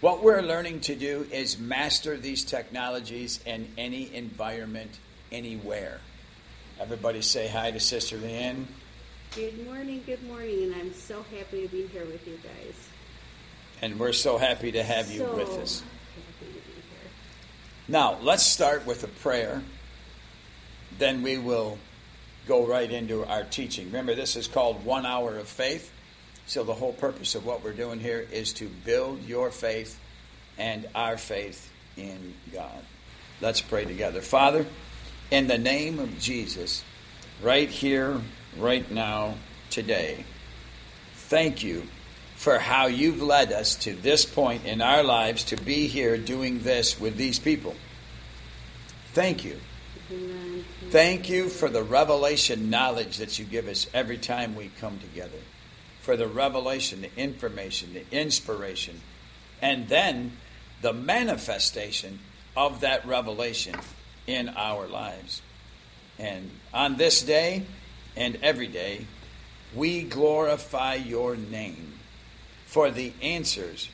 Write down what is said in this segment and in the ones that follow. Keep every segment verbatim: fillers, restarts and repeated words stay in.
What we're learning to do is master these technologies in any environment, anywhere. Everybody say hi to Sister Leanne. Good morning, good morning, and I'm so happy to be here with you guys. And we're so happy to have you so with us. Happy to be here. Now, let's start with a prayer. Then we will go right into our teaching. Remember, this is called One Hour of Faith. So the whole purpose of what we're doing here is to build your faith and our faith in God. Let's pray together. Father, in the name of Jesus, right here, right now, today, thank you for how you've led us to this point in our lives to be here doing this with these people. Thank you. Amen. Thank you for the revelation knowledge that you give us every time we come together. For the revelation, the information, the inspiration, and then the manifestation of that revelation in our lives. And on this day and every day, we glorify your name for the answers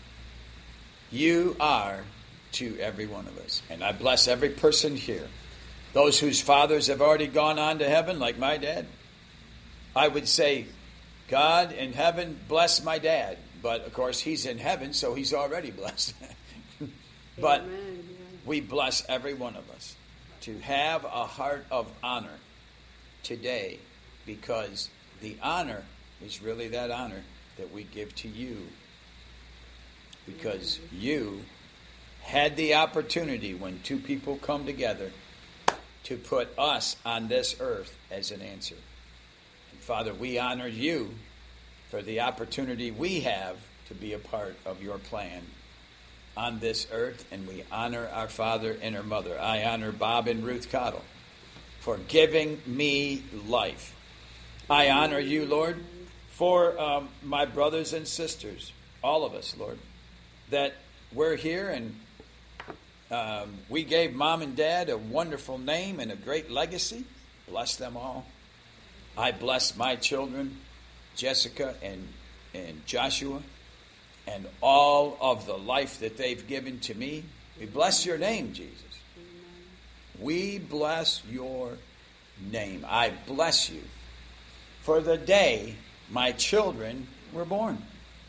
you are to every one of us. And I bless every person here. Those whose fathers have already gone on to heaven, like my dad. I would say, God in heaven, bless my dad. But, of course, he's in heaven, so he's already blessed. But Amen. we bless every one of us to have a heart of honor today, because the honor is really that honor that we give to you. Because you had the opportunity when two people come together to put us on this earth as an answer. And Father, we honor you for the opportunity we have to be a part of your plan on this earth, and we honor our father and our mother. I honor Bob and Ruth Cottle for giving me life. I honor you, Lord, for um, my brothers and sisters, all of us, Lord, that we're here and um, we gave Mom and Dad a wonderful name and a great legacy. Bless them all. I bless my children, Jessica and, and Joshua, and all of the life that they've given to me. We bless your name, Jesus. We bless your name. I bless you for the day my children were born.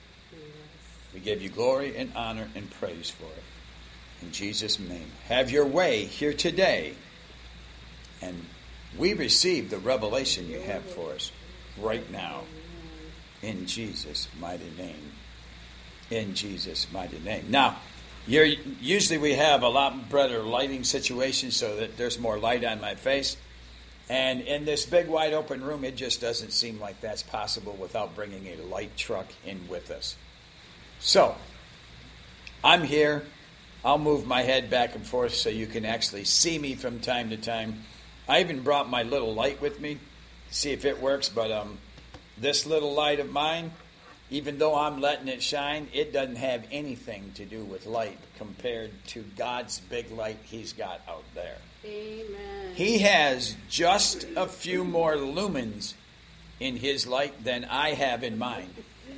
We give you glory and honor and praise for it. In Jesus' name, have your way here today. And we receive the revelation you have for us right now. In Jesus' mighty name. In Jesus' mighty name. Now, you're, usually we have a lot better lighting situation so that there's more light on my face. And in this big wide open room, it just doesn't seem like that's possible without bringing a light truck in with us. So, I'm here. I'll move my head back and forth so you can actually see me from time to time. I even brought my little light with me to see if it works, but um, this little light of mine, even though I'm letting it shine, it doesn't have anything to do with light compared to God's big light he's got out there. Amen. He has just a few more lumens in his light than I have in mine.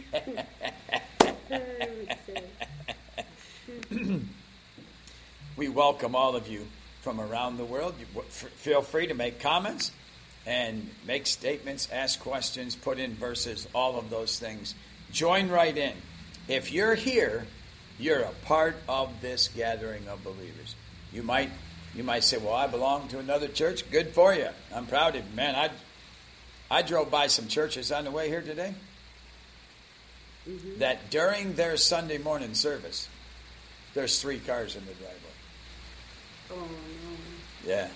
We welcome all of you from around the world. You f- feel free to make comments and make statements, ask questions, put in verses, all of those things. Join right in. If you're here, you're a part of this gathering of believers. You might you might say, well, I belong to another church. Good for you. I'm proud of you. Man, I, I drove by some churches on the way here today mm-hmm. that during their Sunday morning service, there's three cars in the driveway. Oh, no. Yeah.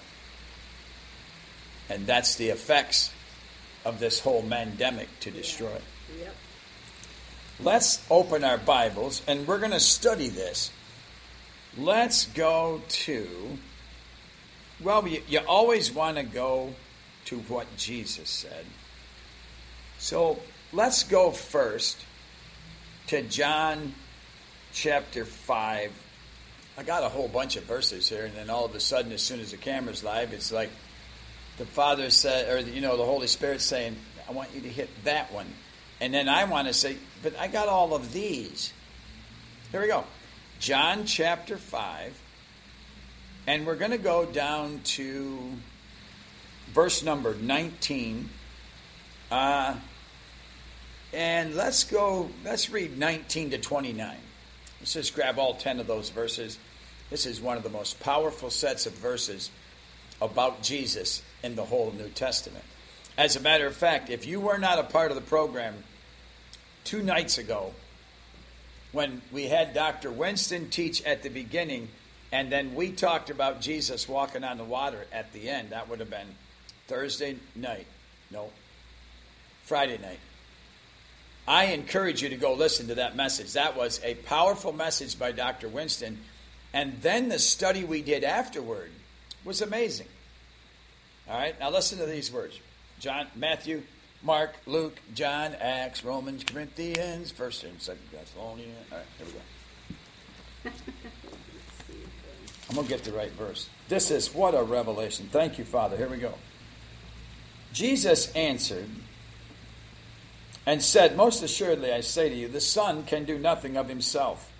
And that's the effects of this whole pandemic to destroy. Yeah. Yep. Let's open our Bibles, and we're going to study this. Let's go to, well, you, you always want to go to what Jesus said. So let's go first to John chapter five. I got a whole bunch of verses here, and then all of a sudden, as soon as the camera's live, it's like the Father said, or you know, the Holy Spirit saying, I want you to hit that one. And then I want to say, but I got all of these. Here we go. John chapter five. And we're going to go down to verse number nineteen. Uh, and let's go, let's read nineteen to twenty-nine. Let's just grab all ten of those verses. This is one of the most powerful sets of verses about Jesus in the whole New Testament. As a matter of fact, if you were not a part of the program two nights ago, when we had Doctor Winston teach at the beginning, and then we talked about Jesus walking on the water at the end, that would have been Thursday night. No, Friday night. I encourage you to go listen to that message. That was a powerful message by Doctor Winston. And then the study we did afterward was amazing. All right, now listen to these words. John, Matthew, Mark, Luke, John, Acts, Romans, Corinthians, First and Second Thessalonians. All right, here we go. I'm going to get the right verse. This is what a revelation. Thank you, Father. Here we go. Jesus answered and said, most assuredly I say to you, the Son can do nothing of himself.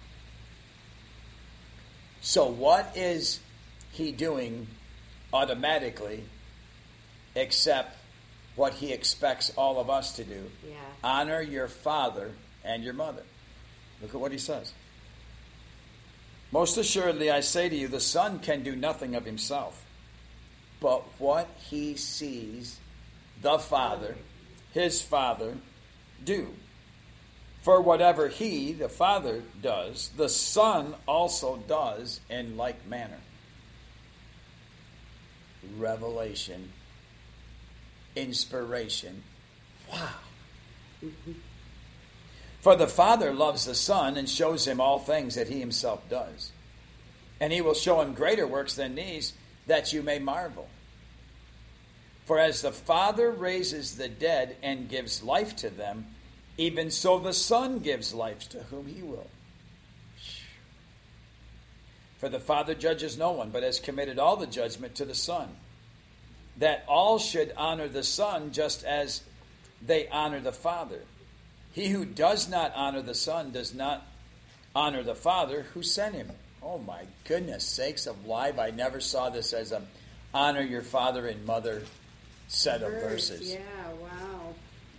So what is he doing automatically except what he expects all of us to do? Yeah. Honor your father and your mother. Look at what he says. Most assuredly I say to you, the Son can do nothing of himself, but what he sees the Father, his Father, do. For whatever he, the Father, does, the Son also does in like manner. Revelation. Inspiration. Wow. Mm-hmm. For the Father loves the Son and shows him all things that he himself does. And he will show him greater works than these, that you may marvel. For as the Father raises the dead and gives life to them, even so the Son gives life to whom he will. For the Father judges no one, but has committed all the judgment to the Son, that all should honor the Son just as they honor the Father. He who does not honor the Son does not honor the Father who sent him. Oh my goodness sakes of life, I never saw this as a honor your father and mother set of Verse, verses. Yeah, wow.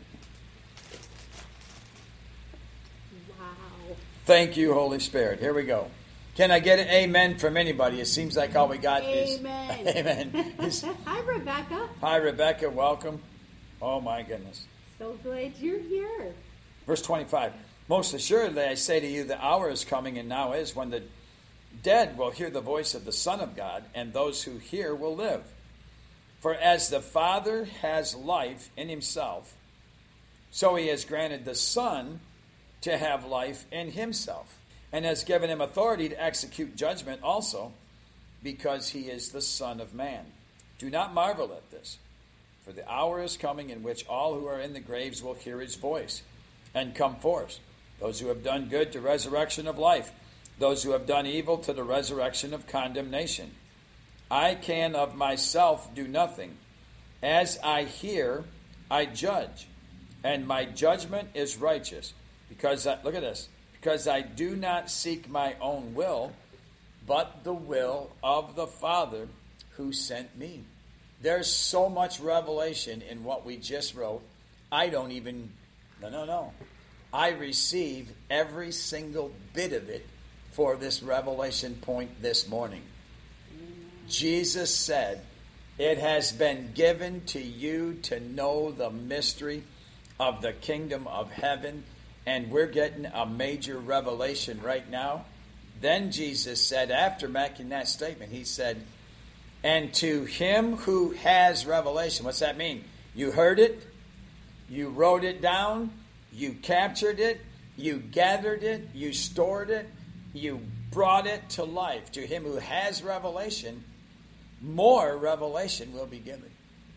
Wow. Thank you, Holy Spirit. Here we go. Can I get an amen from anybody? It seems like all we got Amen. is amen. Is, Hi, Rebecca. hi, Rebecca. Welcome. Oh, my goodness. So glad you're here. Verse twenty-five. Most assuredly, I say to you, the hour is coming, and now is, when the dead will hear the voice of the Son of God, and those who hear will live. For as the Father has life in himself, so he has granted the Son to have life in himself, and has given him authority to execute judgment also, because he is the Son of Man. Do not marvel at this, for the hour is coming in which all who are in the graves will hear his voice and come forth. Those who have done good to resurrection of life, those who have done evil to the resurrection of condemnation. I can of myself do nothing. As I hear, I judge, and my judgment is righteous. Because, I, look at this, because I do not seek my own will, but the will of the Father who sent me. There's so much revelation in what we just wrote. I don't even, no, no, no. I receive every single bit of it for this revelation point this morning. Jesus said, it has been given to you to know the mystery of the kingdom of heaven, and we're getting a major revelation right now. Then Jesus said, after making that statement, he said, and to him who has revelation. What's that mean? You heard it, you wrote it down, you captured it, you gathered it, you stored it, you brought it to life. To him who has revelation, more revelation will be given.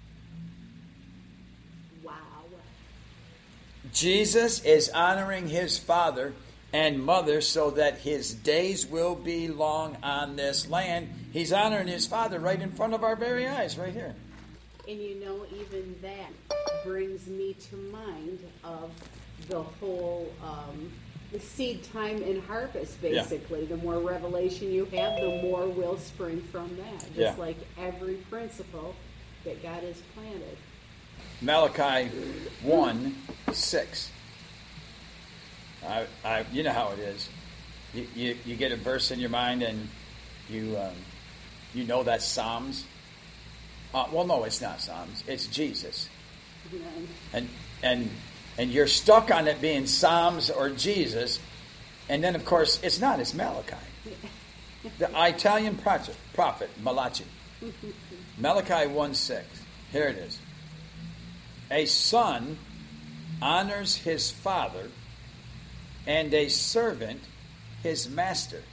Wow. Jesus is honoring his father and mother so that his days will be long on this land. He's honoring his father right in front of our very eyes, right here. And you know, even that brings me to mind of the whole um, the seed time and harvest, basically. Yeah. The more revelation you have, the more will spring from that. Just yeah. like every principle that God has planted. Malachi one six. I, I, you know how it is. You, you, you get a verse in your mind and you um, you know that's Psalms. Uh, well, no, it's not Psalms. It's Jesus. Amen. And and and you're stuck on it being Psalms or Jesus, and then of course it's not. It's Malachi, the Italian prophet, prophet Malachi. Malachi one six. Here it is. A son honors his father, and a servant his master.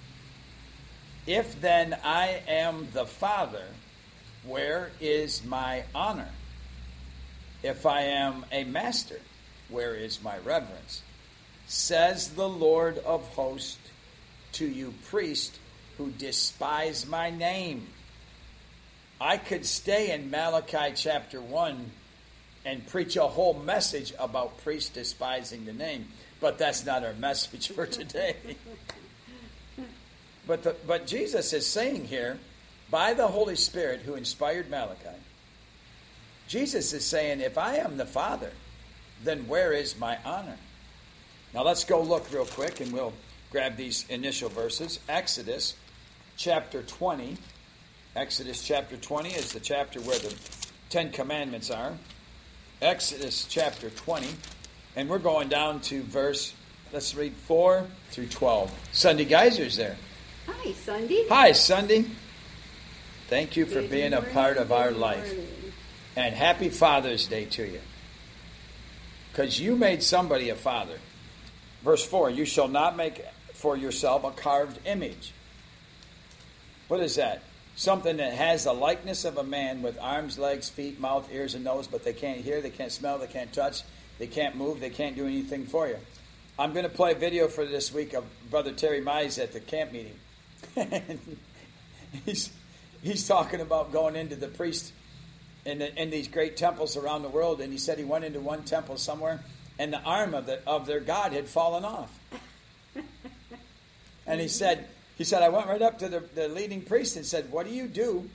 If then I am the father, where is my honor? If I am a master, where is my reverence? Says the Lord of hosts to you priests who despise my name. I could stay in Malachi chapter one and preach a whole message about priests despising the name, but that's not our message for today. But the, but Jesus is saying here, by the Holy Spirit who inspired Malachi, Jesus is saying, if I am the Father, then where is my honor? Now let's go look real quick and we'll grab these initial verses. Exodus chapter twenty. Exodus chapter twenty is the chapter where the Ten Commandments are. Exodus chapter twenty. And we're going down to verse, let's read four through twelve. Sunday Geyser's there. Hi, Sunday. Hi, Sunday. Thank you for Good being morning, a part of our good life. morning. And happy Father's Day to you. Because you made somebody a father. Verse four, you shall not make for yourself a carved image. What is that? Something that has the likeness of a man with arms, legs, feet, mouth, ears, and nose, but they can't hear, they can't smell, they can't touch, they can't move, they can't do anything for you. I'm going to play a video for this week of Brother Terry Mize at the camp meeting. he's he's talking about going into the priest in, the, in these great temples around the world, and he said he went into one temple somewhere, and the arm of the of their god had fallen off. And he said, he said, I went right up to the, the leading priest and said, what do you do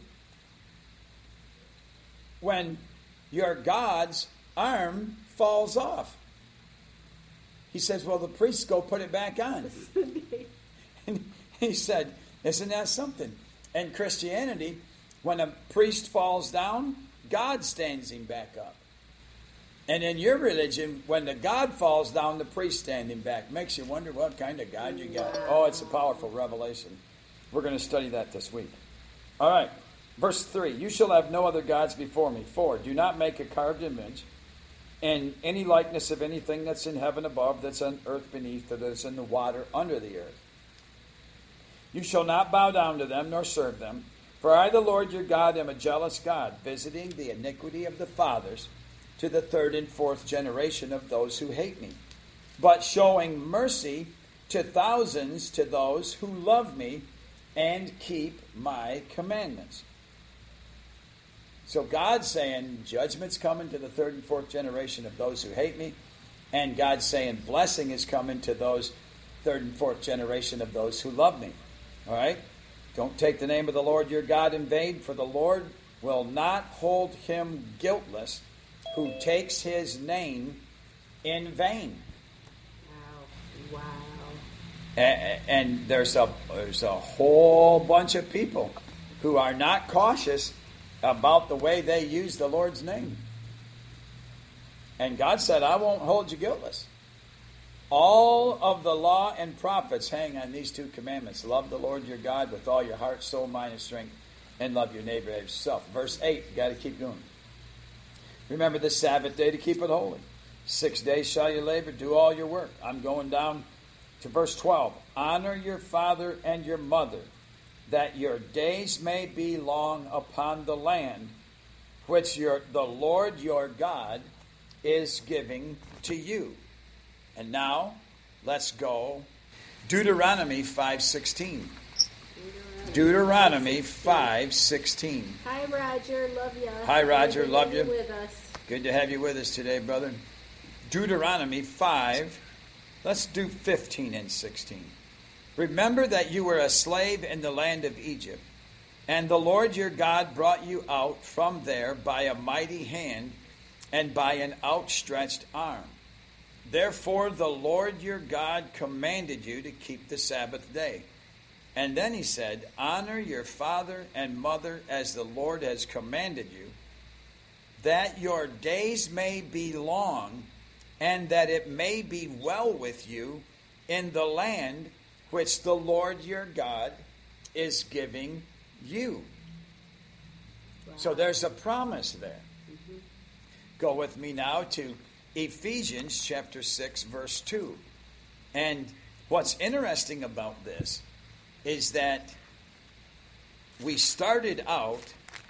when your god's arm falls off? He says, well, the priests go put it back on. And he said, isn't that something? In Christianity, when a priest falls down, God stands him back up. And in your religion, when the God falls down, the priest stands him back. Makes you wonder what kind of God you got. Oh, it's a powerful revelation. We're going to study that this week. All right. Verse three, you shall have no other gods before me. Four, do not make a carved image and any likeness of anything that's in heaven above, that's on earth beneath, or that's in the water under the earth. You shall not bow down to them, nor serve them. For I, the Lord your God, am a jealous God, visiting the iniquity of the fathers to the third and fourth generation of those who hate me, but showing mercy to thousands to those who love me and keep my commandments. So God's saying judgment's coming to the third and fourth generation of those who hate me, and God's saying blessing is coming to those third and fourth generation of those who love me. All right? Don't take the name of the Lord your God in vain, for the Lord will not hold him guiltless who takes his name in vain. Wow. Wow. And, and there's a there's a whole bunch of people who are not cautious about the way they use the Lord's name. And God said, I won't hold you guiltless. All of the law and prophets hang on these two commandments. Love the Lord your God with all your heart, soul, mind, and strength, and love your neighbor as yourself. Verse eight, you got to keep going. Remember the Sabbath day to keep it holy. Six days shall you labor, do all your work. I'm going down to verse twelve. Honor your father and your mother, that your days may be long upon the land which your, the Lord your God is giving to you. And now, let's go. Deuteronomy five sixteen. Deuteronomy five sixteen. Hi, Roger. Love you. Hi, Roger. Good to Love have you. With us. Good to have you with us today, brother. Deuteronomy five Let's do fifteen and sixteen. Remember that you were a slave in the land of Egypt, and the Lord your God brought you out from there by a mighty hand and by an outstretched arm. Therefore the Lord your God commanded you to keep the Sabbath day. And then he said, honor your father and mother as the Lord has commanded you, that your days may be long, and that it may be well with you in the land which the Lord your God is giving you. Wow. So there's a promise there. Mm-hmm. Go with me now to Ephesians chapter six, verse two. And what's interesting about this is that we started out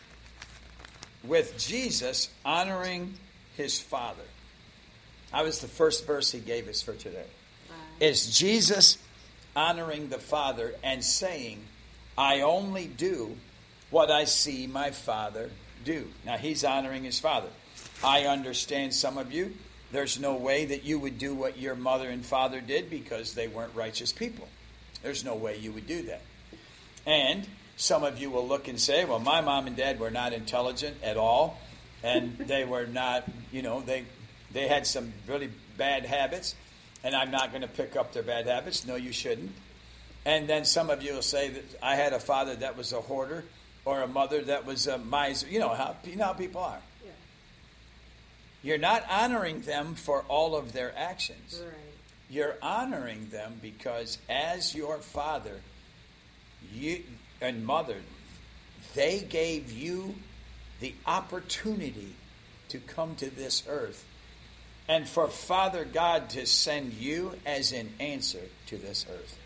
with Jesus honoring his Father. That was the first verse he gave us for today. Wow. Is Jesus honoring the Father and saying, I only do what I see my Father do. Now, he's honoring his Father. I understand some of you, there's no way that you would do what your mother and father did because they weren't righteous people. There's no way you would do that. And some of you will look and say, well, my mom and dad were not intelligent at all, and they were not, you know, they they had some really bad habits, and I'm not going to pick up their bad habits. No, you shouldn't. And then some of you will say that I had a father that was a hoarder or a mother that was a miser. You know how, you know how people are. Yeah. You're not honoring them for all of their actions. Right. You're honoring them because as your father you and mother, they gave you the opportunity to come to this earth. And for Father God to send you as an answer to this earth.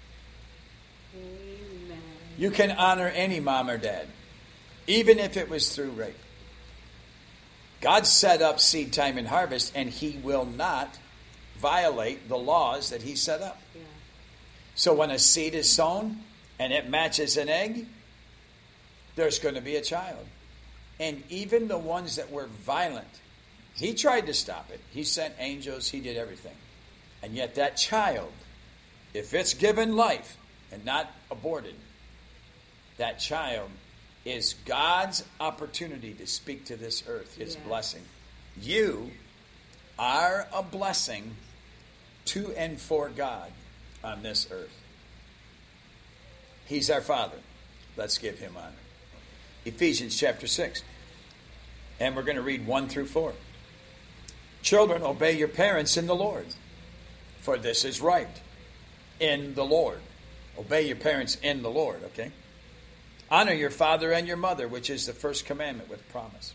Amen. You can honor any mom or dad, even if it was through rape. God set up seed time and harvest, and he will not violate the laws that he set up. Yeah. So when a seed is sown and it matches an egg, there's going to be a child. And even the ones that were violent, he tried to stop it. He sent angels. He did everything. And yet that child, if it's given life and not aborted, that child is God's opportunity to speak to this earth, his yeah. blessing. You are a blessing to and for God on this earth. He's our Father. Let's give him honor. Ephesians chapter six. And we're going to read one through four. Children, obey your parents in the Lord, for this is right. In the Lord. Obey your parents in the Lord, okay? Honor your father and your mother, which is the first commandment with promise.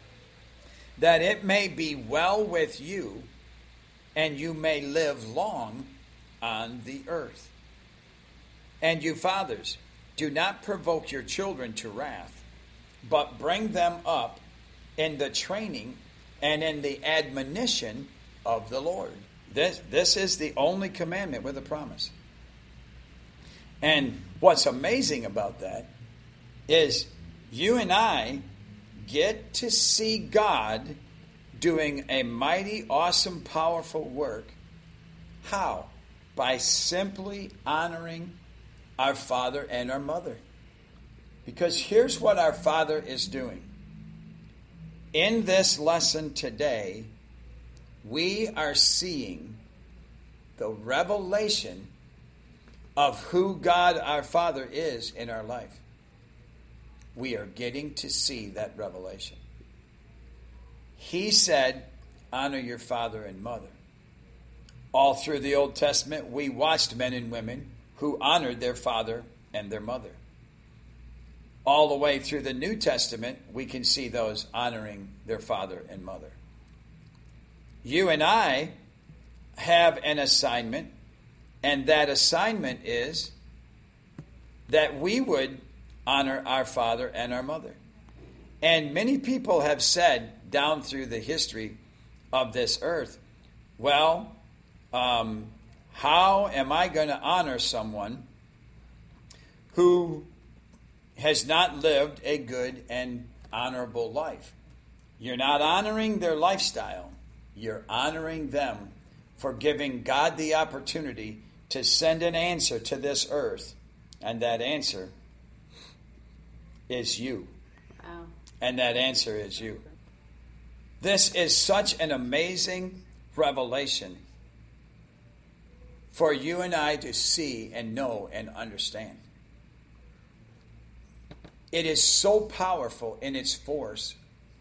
That it may be well with you, and you may live long on the earth. And you fathers, do not provoke your children to wrath, but bring them up in the training and in the admonition of the Lord. This, this is the only commandment with a promise. And what's amazing about that is you and I get to see God doing a mighty, awesome, powerful work. How? By simply honoring our father and our mother. Because here's what our Father is doing. In this lesson today, we are seeing the revelation of who God our Father is in our life. We are getting to see that revelation. He said, honor your father and mother. All through the Old Testament, we watched men and women who honored their father and their mother. All the way through the New Testament, we can see those honoring their father and mother. You and I have an assignment, and that assignment is that we would honor our father and our mother. And many people have said down through the history of this earth, well, um, how am I going to honor someone who has not lived a good and honorable life? You're not honoring their lifestyle. You're honoring them for giving God the opportunity to send an answer to this earth. And that answer is you. Wow. And that answer is you. This is such an amazing revelation for you and I to see and know and understand. It is so powerful in its force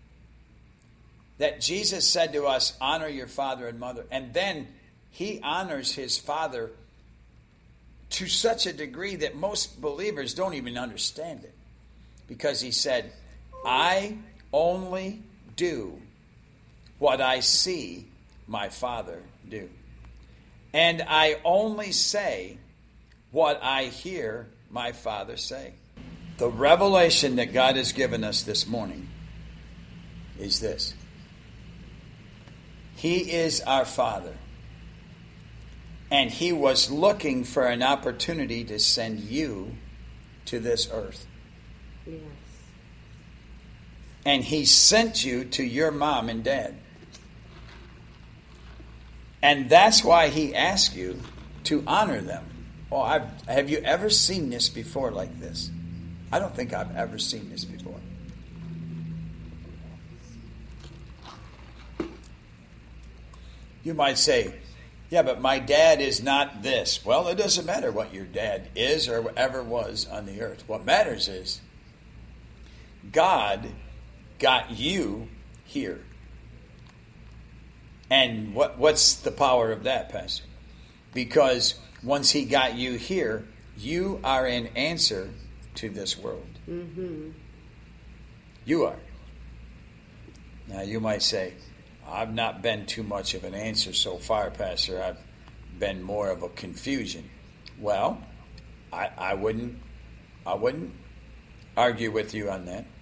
that Jesus said to us, honor your father and mother. And then he honors his father to such a degree that most believers don't even understand it. Because he said, I only do what I see my Father do. And I only say what I hear my Father say. The revelation that God has given us this morning is this. He is our Father. And he was looking for an opportunity to send you to this earth. Yes. And he sent you to your mom and dad. And that's why he asked you to honor them. Oh, I've, have you ever seen this before like this? I don't think I've ever seen this before. You might say, yeah, but my dad is not this. Well, it doesn't matter what your dad is or ever was on the earth. What matters is God got you here. And what what's the power of that, Pastor? Because once he got you here, you are an answer to this world. Mm-hmm. You are. Now, you might say, I've not been too much of an answer so far, Pastor. I've been more of a confusion. Well, I, I wouldn't I wouldn't argue with you on that.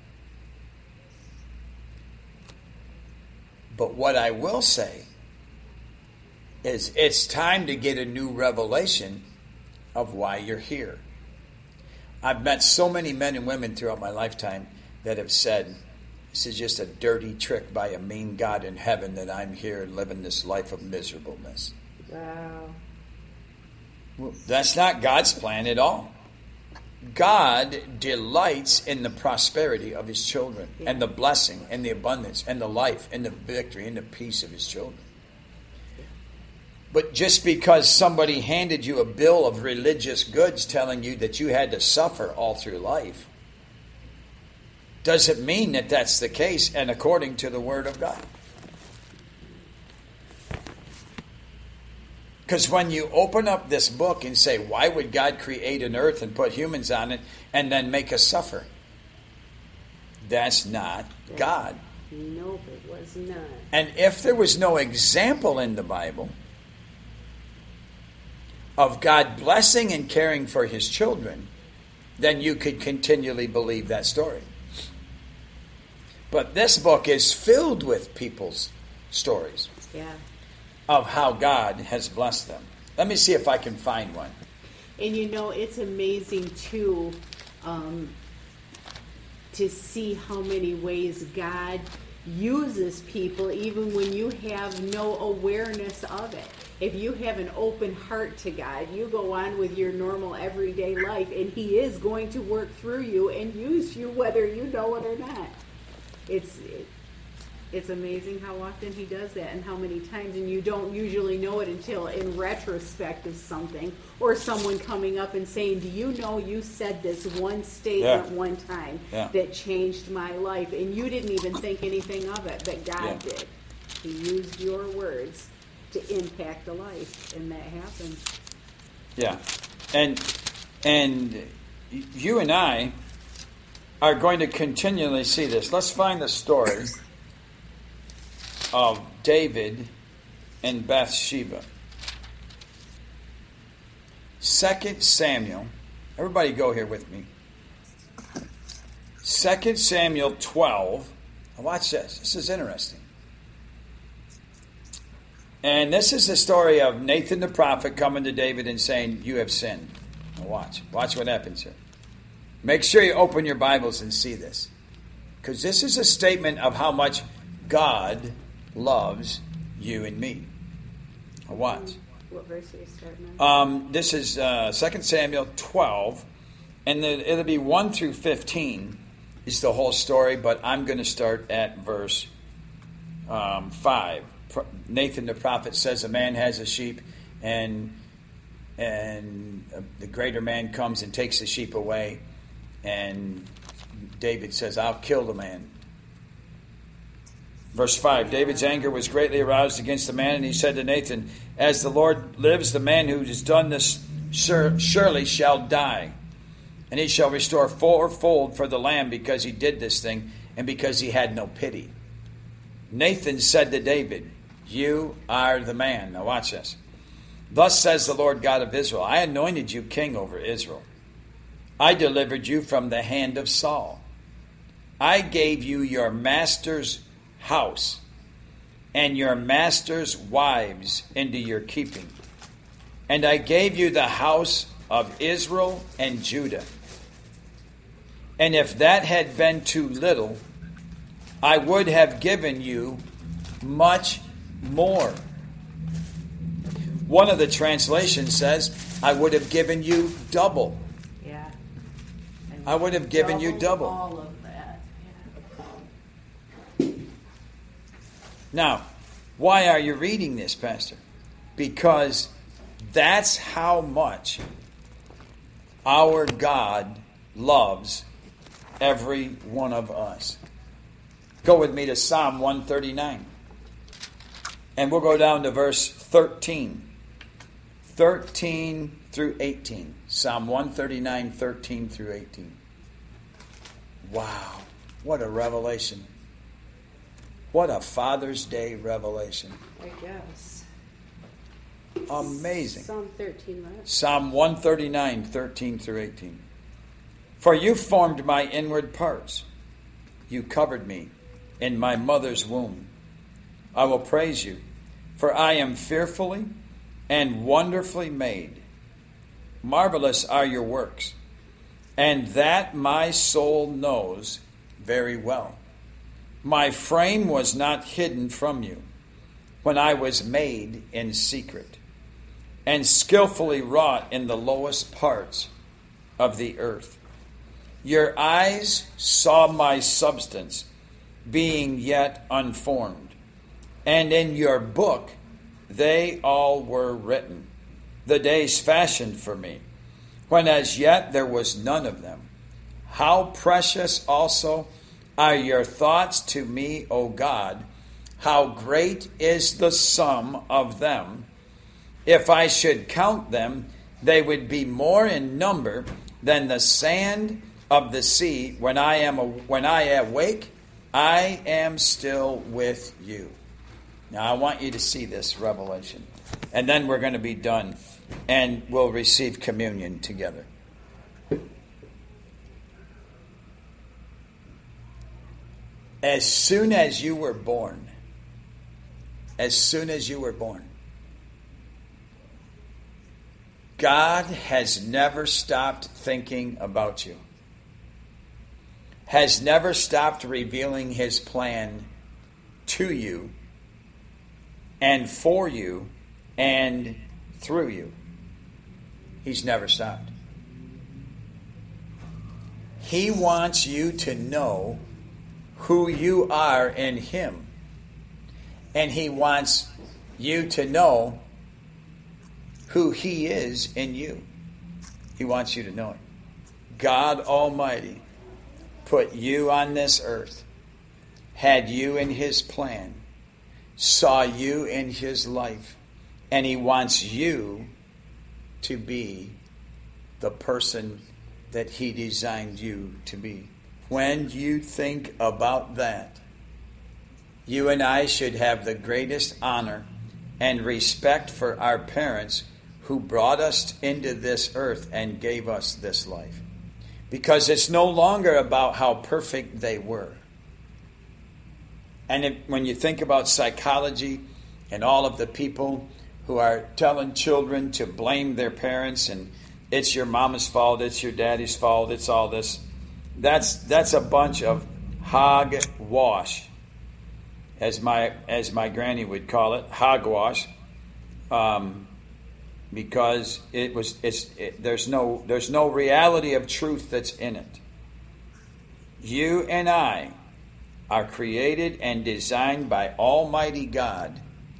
But what I will say is it's time to get a new revelation of why you're here. I've met so many men and women throughout my lifetime that have said, this is just a dirty trick by a mean God in heaven that I'm here living this life of miserableness. Wow. Well, that's not God's plan at all. God delights in the prosperity of his children, yeah, and the blessing and the abundance and the life and the victory and the peace of his children. But just because somebody handed you a bill of religious goods telling you that you had to suffer all through life doesn't mean that that's the case and according to the Word of God. Because when you open up this book and say, why would God create an earth and put humans on it and then make us suffer? That's not God. Nope, it was not. And if there was no example in the Bible of God blessing and caring for his children, then you could continually believe that story. But this book is filled with people's stories. Yeah. Of how God has blessed them. Let me see if I can find one. And you know, it's amazing too, um, to see how many ways God uses people even when you have no awareness of it. If you have an open heart to God, you go on with your normal everyday life and he is going to work through you and use you whether you know it or not. It's it, It's amazing how often he does that and how many times, and you don't usually know it until in retrospect of something or someone coming up and saying, do you know you said this one statement yeah. one time yeah. that changed my life, and you didn't even think anything of it, but God yeah. did. He used your words to impact a life, and that happened. Yeah. And and you and I are going to continually see this. Let's find the story of David and Bathsheba. Second Samuel. Everybody go here with me. Second Samuel twelve. Now watch this. This is interesting. And this is the story of Nathan the prophet coming to David and saying, you have sinned. Now watch. Watch what happens here. Make sure you open your Bibles and see this. Because this is a statement of how much God loves you and me. Watch. What verse are you starting at? Um, this is uh, Second Samuel twelve, and then it'll be one through fifteen is the whole story, but I'm going to start at verse um, five. Nathan the prophet says a man has a sheep, and and the greater man comes and takes the sheep away, and David says, I'll kill the man. Verse five, David's anger was greatly aroused against the man, and he said to Nathan, as the Lord lives, the man who has done this sur- surely shall die. And he shall restore fourfold for the lamb because he did this thing, and because he had no pity. Nathan said to David, you are the man. Now watch this. Thus says the Lord God of Israel, I anointed you king over Israel. I delivered you from the hand of Saul. I gave you your master's house and your master's wives into your keeping. And I gave you the house of Israel and Judah. And if that had been too little, I would have given you much more. One of the translations says, I would have given you double. Yeah. I would have given you double. All of that. Yeah. Now, why are you reading this, Pastor? Because that's how much our God loves every one of us. Go with me to Psalm one thirty-nine. And we'll go down to verse thirteen. thirteen through eighteen. Psalm one thirty-nine, thirteen through eighteen. Wow. What a revelation. What a Father's Day revelation. I guess. Amazing. Psalm thirteen, right? Psalm one thirty-nine, thirteen through eighteen. For you formed my inward parts. You covered me in my mother's womb. I will praise you, for I am fearfully and wonderfully made. Marvelous are your works, and that my soul knows very well. My frame was not hidden from you when I was made in secret, and skillfully wrought in the lowest parts of the earth. Your eyes saw my substance, being yet unformed, and in your book they all were written, the days fashioned for me, when as yet there was none of them. How precious also are your thoughts to me, O God! How great is the sum of them! If I should count them, they would be more in number than the sand of the sea. When I am when I awake, I am still with you. Now I want you to see this revelation. And then we're going to be done and we'll receive communion together. As soon as you were born, as soon as you were born, God has never stopped thinking about you. Has never stopped revealing his plan to you and for you and through you. He's never stopped. He wants you to know who you are in him. And he wants you to know who he is in you. He wants you to know it. God Almighty put you on this earth, had you in his plan, saw you in his life, and he wants you to be the person that he designed you to be. When you think about that, you and I should have the greatest honor and respect for our parents who brought us into this earth and gave us this life. Because it's no longer about how perfect they were. And if, when you think about psychology and all of the people who are telling children to blame their parents and it's your mama's fault, it's your daddy's fault, it's all this, that's that's a bunch of hogwash, as my as my granny would call it, hogwash. um, because it was. It's it, there's no there's no reality of truth that's in it. You and I are created and designed by Almighty God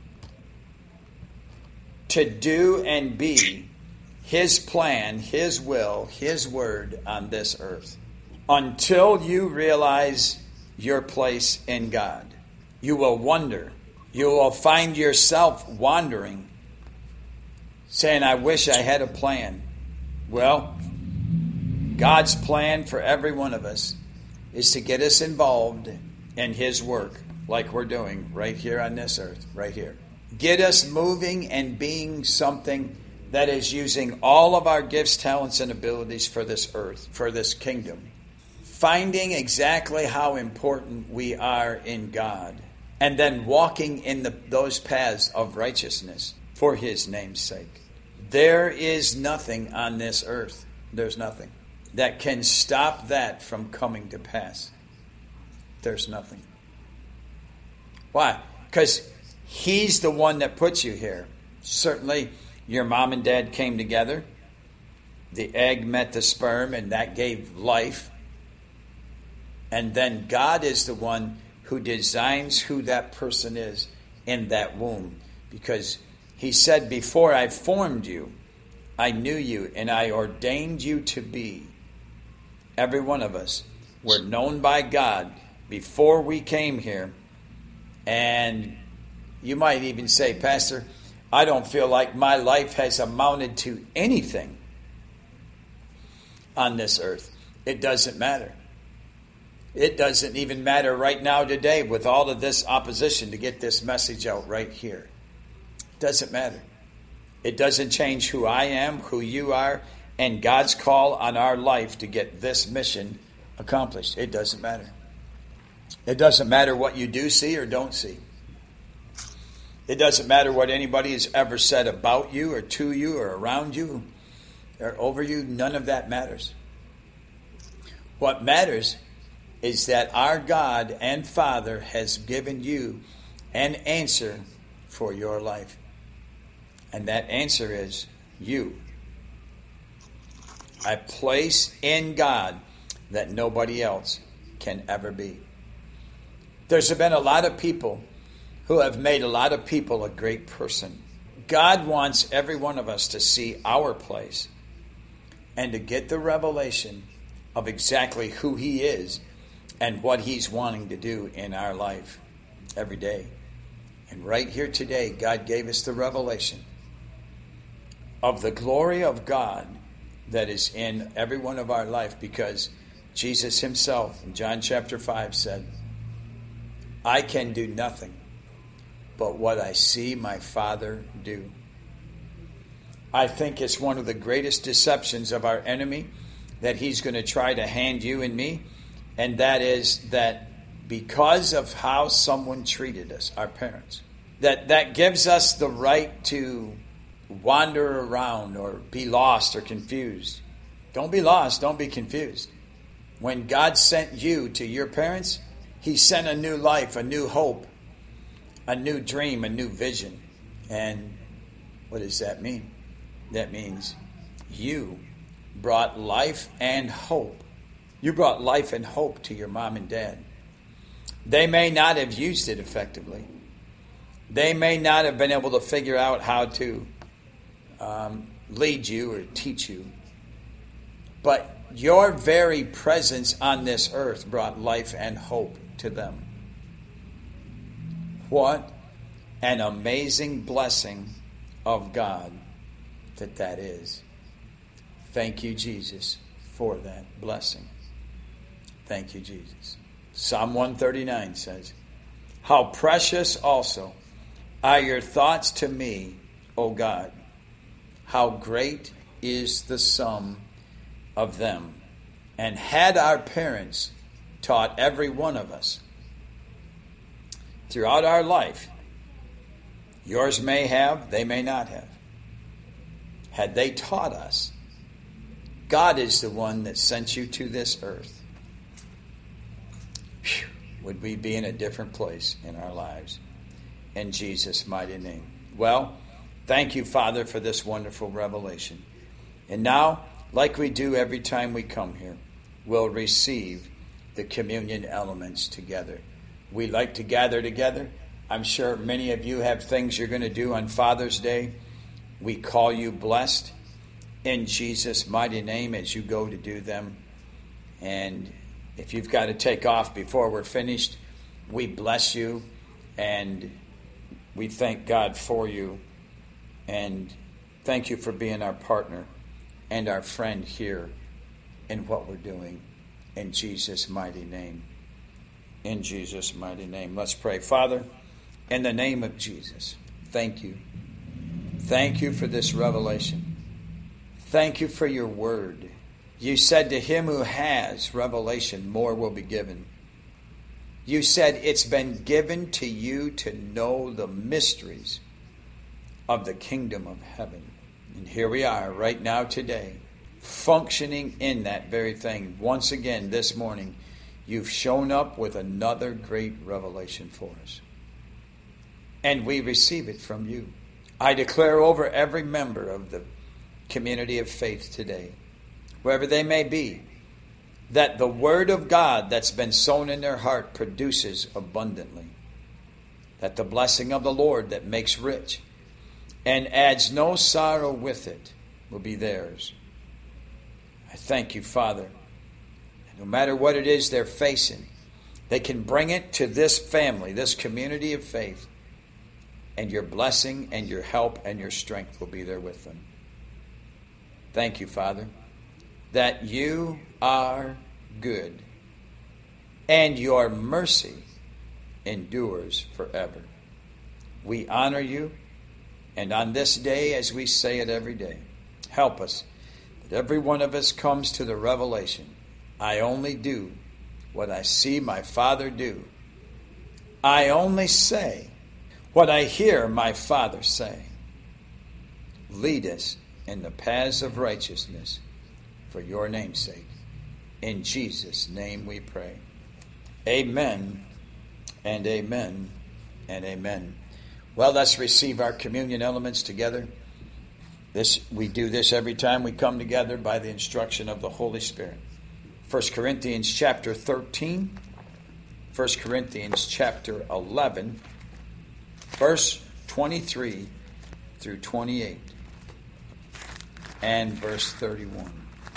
to do and be His plan, His will, His word on this earth. Until you realize your place in God, you will wonder. You will find yourself wandering, saying, I wish I had a plan. Well, God's plan for every one of us is to get us involved in His work, like we're doing right here on this earth, right here. Get us moving and being something that is using all of our gifts, talents, and abilities for this earth, for this kingdom. Finding exactly how important we are in God, and then walking in the, those paths of righteousness for His name's sake. There is nothing on this earth, there's nothing, that can stop that from coming to pass. There's nothing. Why? Because He's the one that puts you here. Certainly, your mom and dad came together. The egg met the sperm, and that gave life. And then God is the one who designs who that person is in that womb. Because He said, before I formed you, I knew you, and I ordained you to be. Every one of us were known by God before we came here. And you might even say, Pastor, I don't feel like my life has amounted to anything on this earth. It doesn't matter. It doesn't even matter right now today with all of this opposition to get this message out right here. It doesn't matter. It doesn't change who I am, who you are, and God's call on our life to get this mission accomplished. It doesn't matter. It doesn't matter what you do see or don't see. It doesn't matter what anybody has ever said about you or to you or around you or over you. None of that matters. What matters is that our God and Father has given you an answer for your life. And that answer is you. A place in God that nobody else can ever be. There's been a lot of people who have made a lot of people a great person. God wants every one of us to see our place and to get the revelation of exactly who He is and what He's wanting to do in our life every day. And right here today, God gave us the revelation of the glory of God that is in every one of our life, because Jesus Himself in John chapter five said, I can do nothing but what I see my Father do. I think it's one of the greatest deceptions of our enemy that he's going to try to hand you and me, and that is that because of how someone treated us, our parents, that that gives us the right to wander around or be lost or confused. Don't be lost, don't be confused. When God sent you to your parents, He sent a new life, a new hope, a new dream, a new vision. And what does that mean? That means you brought life and hope. You brought life and hope to your mom and dad. They may not have used it effectively. They may not have been able to figure out how to um, lead you or teach you. But your very presence on this earth brought life and hope to them. What an amazing blessing of God that that is. Thank you, Jesus, for that blessing. Thank you, Jesus. Psalm one thirty-nine says, how precious also are your thoughts to me, O God. How great is the sum of them. And had our parents taught every one of us throughout our life, yours may have, they may not have. Had they taught us, God is the one that sent you to this earth. Whew, would we be in a different place in our lives? In Jesus' mighty name. Well, Thank you, Father, for this wonderful revelation. And now, like we do every time we come here, we'll receive the communion elements together. We like to gather together. I'm sure many of you have things you're going to do on Father's Day. We call you blessed in Jesus' mighty name as you go to do them. And if you've got to take off before we're finished, we bless you and we thank God for you. And thank you for being our partner and our friend here in what we're doing. In Jesus' mighty name. In Jesus' mighty name. Let's pray. Father, in the name of Jesus, thank you. Thank you for this revelation. Thank you for your word. You said to him who has revelation, more will be given. You said it's been given to you to know the mysteries of the kingdom of heaven. And here we are right now today, functioning in that very thing. Once again this morning, you've shown up with another great revelation for us. And we receive it from you. I declare over every member of the community of faith today, wherever they may be, that the word of God that's been sown in their heart produces abundantly. That the blessing of the Lord that makes rich and adds no sorrow with it will be theirs. I thank you, Father. No matter what it is they're facing, they can bring it to this family, this community of faith, and your blessing and your help and your strength will be there with them. Thank you, Father, that you are good and your mercy endures forever. We honor you, and on this day, as we say it every day, help us that every one of us comes to the revelation, I only do what I see my Father do. I only say what I hear my Father say. Lead us in the paths of righteousness for your name's sake. In Jesus' name we pray. Amen and amen and amen. Well, let's receive our communion elements together. This we do this every time we come together by the instruction of the Holy Spirit. First Corinthians chapter thirteen, First Corinthians chapter eleven, verse twenty-three through twenty-eight, and verse thirty-one.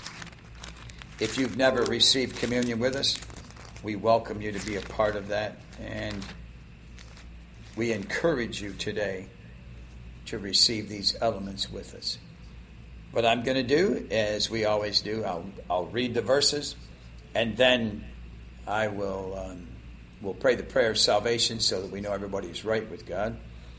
If you've never received communion with us, we welcome you to be a part of that, and we encourage you today to receive these elements with us. What I'm going to do, as we always do, I'll, I'll read the verses, and then I will um, we'll pray the prayer of salvation so that we know everybody's right with God.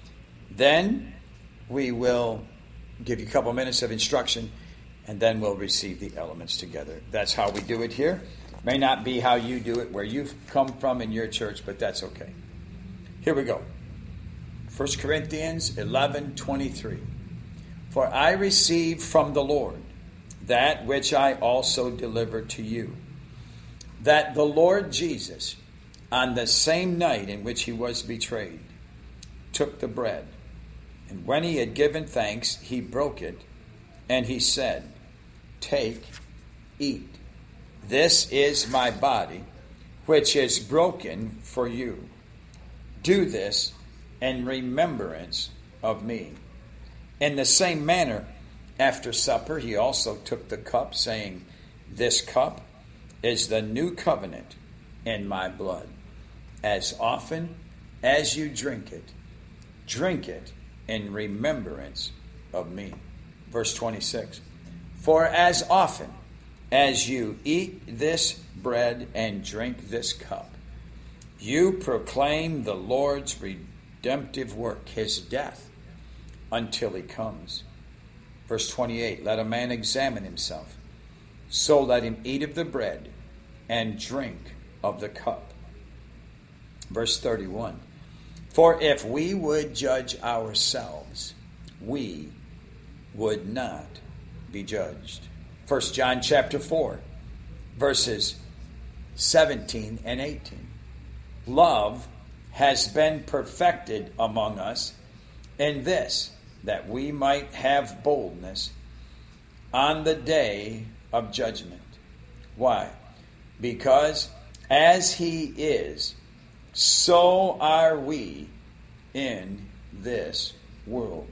Then we will give you a couple minutes of instruction, and then we'll receive the elements together. That's how we do it here. May not be how you do it where you've come from in your church, but that's okay. Here we go. First Corinthians eleven twenty-three. For I received from the Lord that which I also delivered to you, that the Lord Jesus, on the same night in which he was betrayed, took the bread, and when he had given thanks, he broke it, and he said, Take, eat. This is my body, which is broken for you. Do this in remembrance of me. In the same manner, after supper, he also took the cup, saying, This cup is the new covenant in my blood. As often as you drink it, drink it in remembrance of me. Verse twenty-six. For as often as you eat this bread and drink this cup, you proclaim the Lord's redemptive work, his death, until he comes. Verse twenty-eight, let a man examine himself, so let him eat of the bread and drink of the cup. Verse thirty-one, for if we would judge ourselves, we would not be judged. First John chapter four, verses seventeen and eighteen. Love has been perfected among us in this, that we might have boldness on the day of judgment. Why? Because as he is, so are we in this world.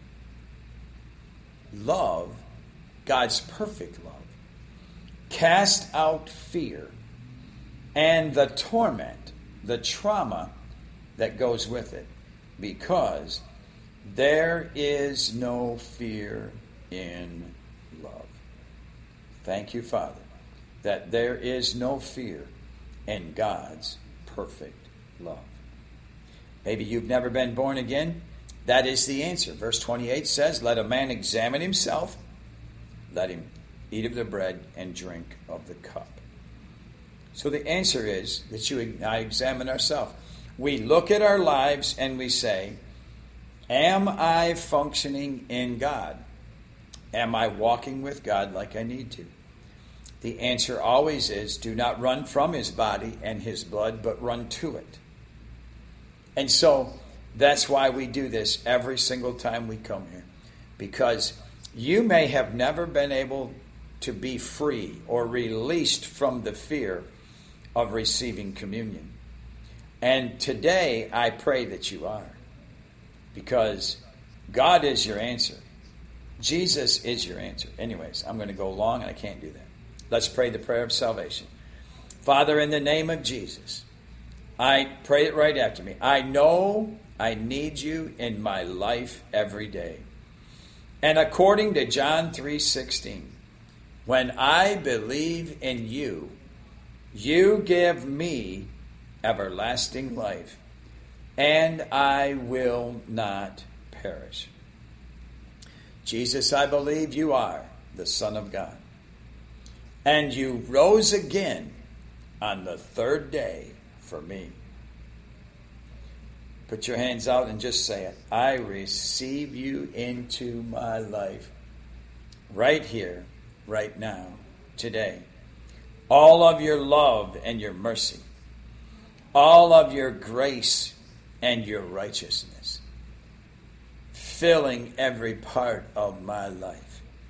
Love, God's perfect love, cast out fear and the torment, the trauma that goes with it, because there is no fear in love. Thank you, Father, that there is no fear in God's perfect love. Maybe you've never been born again. That is the answer. Verse twenty-eight says, let a man examine himself. Let him eat of the bread and drink of the cup. So the answer is that you and I examine ourselves. We look at our lives and we say, am I functioning in God? Am I walking with God like I need to? The answer always is, do not run from his body and his blood, but run to it. And so that's why we do this every single time we come here. Because you may have never been able to be free or released from the fear of receiving communion. And today I pray that you are. Because God is your answer. Jesus is your answer. Anyways, I'm going to go long and I can't do that. Let's pray the prayer of salvation. Father, in the name of Jesus, I pray it right after me. I know I need you in my life every day. And according to John three sixteen, when I believe in you, you give me everlasting life, and I will not perish. Jesus, I believe you are the Son of God. And you rose again on the third day for me. Put your hands out and just say it. I receive you into my life right here, right now, today. All of your love and your mercy. All of your grace and your righteousness. Filling every part of my life.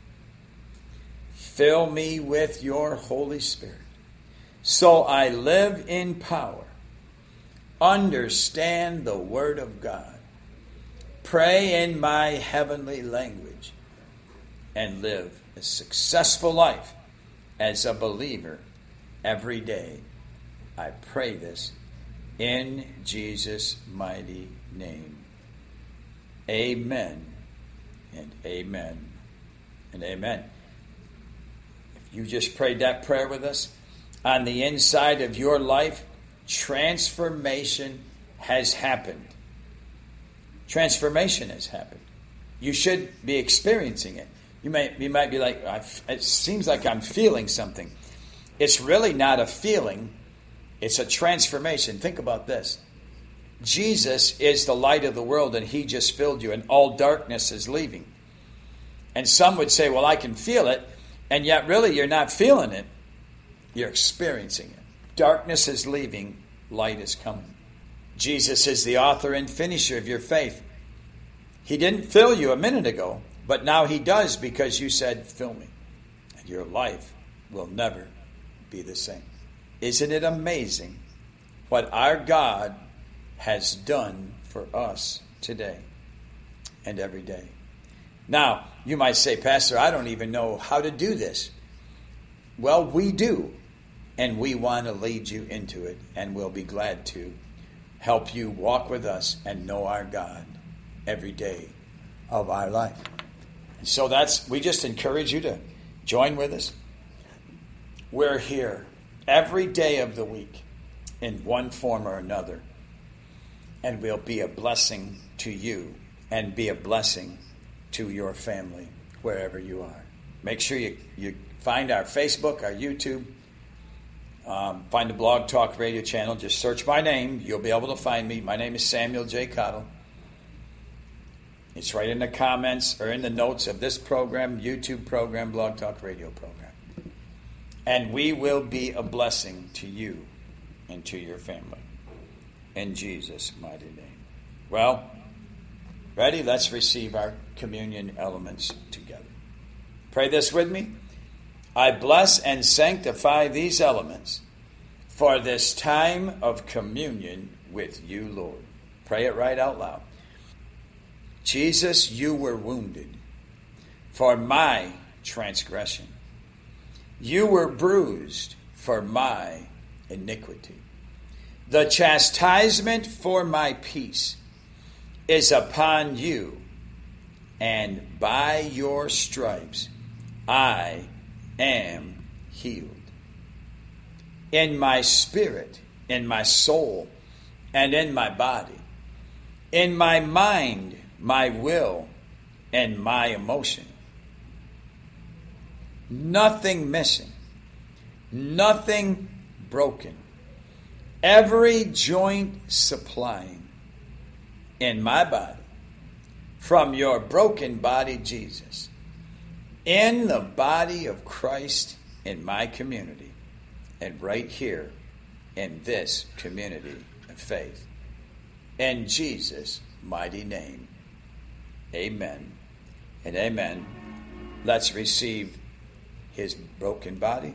Fill me with your Holy Spirit, so I live in power, understand the Word of God, pray in my heavenly language, and live a successful life as a believer every day. I pray this in Jesus' mighty name. Amen and amen and amen. You just prayed that prayer with us. On the inside of your life, transformation has happened. Transformation has happened. You should be experiencing it. You may you might be like, it seems like I'm feeling something. It's really not a feeling. It's a transformation. Think about this. Jesus is the light of the world, and he just filled you, and all darkness is leaving. And some would say, well, I can feel it. And yet, really, you're not feeling it. You're experiencing it. Darkness is leaving. Light is coming. Jesus is the author and finisher of your faith. He didn't fill you a minute ago, but now he does because you said, fill me. And your life will never be the same. Isn't it amazing what our God has done for us today and every day? Now, you might say, Pastor, I don't even know how to do this. Well, we do. And we want to lead you into it. And we'll be glad to help you walk with us and know our God every day of our life. And so that's, we just encourage you to join with us. We're here every day of the week in one form or another. And we'll be a blessing to you and be a blessing to your family, wherever you are. Make sure you, you find our Facebook, our YouTube, um, find the Blog Talk Radio channel. Just search my name. You'll be able to find me. My name is Samuel J. Cottle. It's right in the comments or in the notes of this program, YouTube program, Blog Talk Radio program. And we will be a blessing to you and to your family. In Jesus' mighty name. Well, ready? Let's receive our communion elements together. Pray this with me. I bless and sanctify these elements for this time of communion with you, Lord. Pray it right out loud. Jesus, you were wounded for my transgression. You were bruised for my iniquity. The chastisement for my peace is upon you, and by your stripes I am healed. In my spirit, in my soul, and in my body, in my mind, my will, and my emotion. Nothing missing, nothing broken. Every joint supplying in my body from your broken body, Jesus, in the body of Christ in my community, and right here in this community of faith. In Jesus' mighty name, amen and amen. Let's receive his broken body.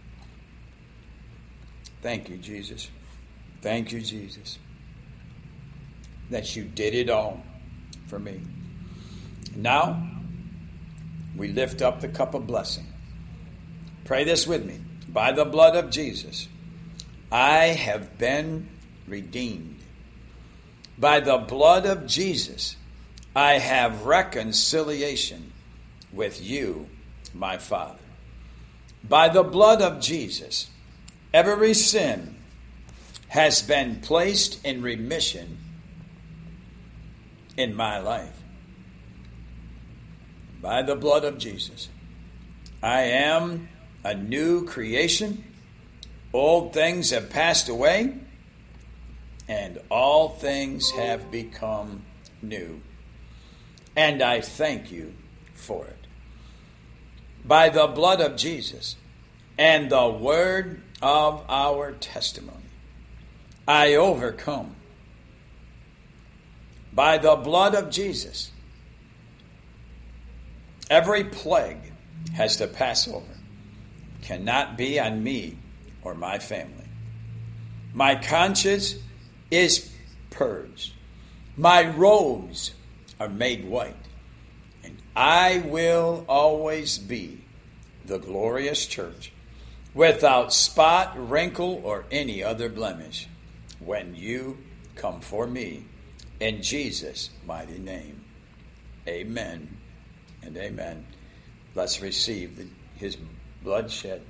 Thank you, Jesus. Thank you, Jesus, that you did it all for me. Now, we lift up the cup of blessing. Pray this with me. By the blood of Jesus, I have been redeemed. By the blood of Jesus, I have reconciliation with you, my Father. By the blood of Jesus, every sin has been placed in remission in my life. By the blood of Jesus, I am a new creation. Old things have passed away, and all things have become new. And I thank you for it. By the blood of Jesus and the word of our testimony, I overcome. By the blood of Jesus, every plague has to pass over. Cannot be on me or my family. My conscience is purged. My robes are made white. And I will always be the glorious church, without spot, wrinkle, or any other blemish, when you come for me, in Jesus' mighty name. Amen and amen. Let's receive the, his bloodshed.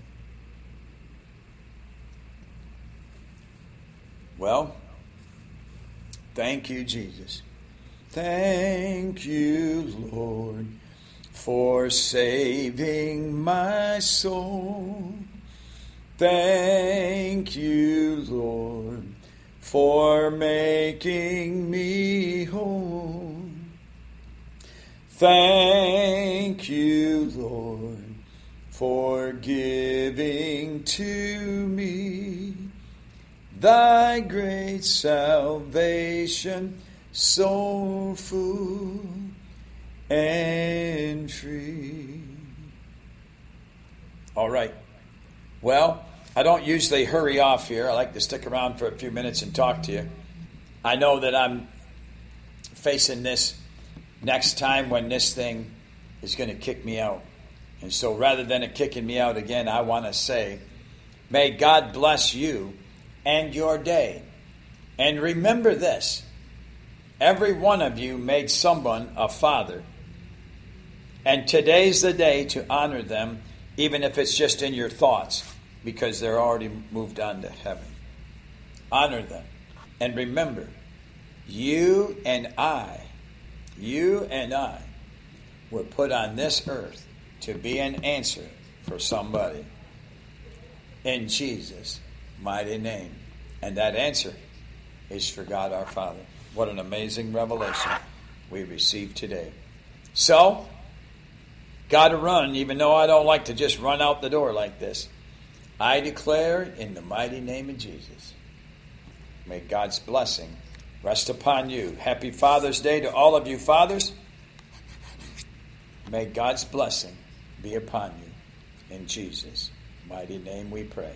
Well, thank you, Jesus. Thank you, Lord, for saving my soul. Thank you, Lord, for making me whole. Thank you, Lord, for giving to me thy great salvation, so full and free. All right. Well, I don't usually hurry off here. I like to stick around for a few minutes and talk to you. I know that I'm facing this next time when this thing is going to kick me out. And so rather than it kicking me out again, I want to say, may God bless you and your day. And remember this, every one of you made someone a father. And today's the day to honor them, even if it's just in your thoughts, because they're already moved on to heaven. Honor them. And remember, you and I, you and I were put on this earth to be an answer for somebody in Jesus' mighty name. And that answer is for God our Father. What an amazing revelation we received today. So, got to run, even though I don't like to just run out the door like this. I declare in the mighty name of Jesus, may God's blessing rest upon you. Happy Father's Day to all of you fathers. May God's blessing be upon you. In Jesus' mighty name we pray.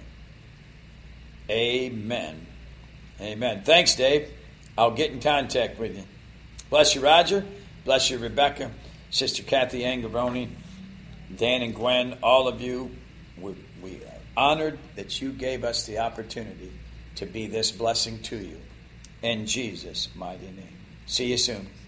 Amen. Amen. Thanks, Dave. I'll get in contact with you. Bless you, Roger. Bless you, Rebecca. Sister Kathy Angaroni. Dan and Gwen, all of you. We, we are honored that you gave us the opportunity to be this blessing to you. In Jesus' mighty name. See you soon.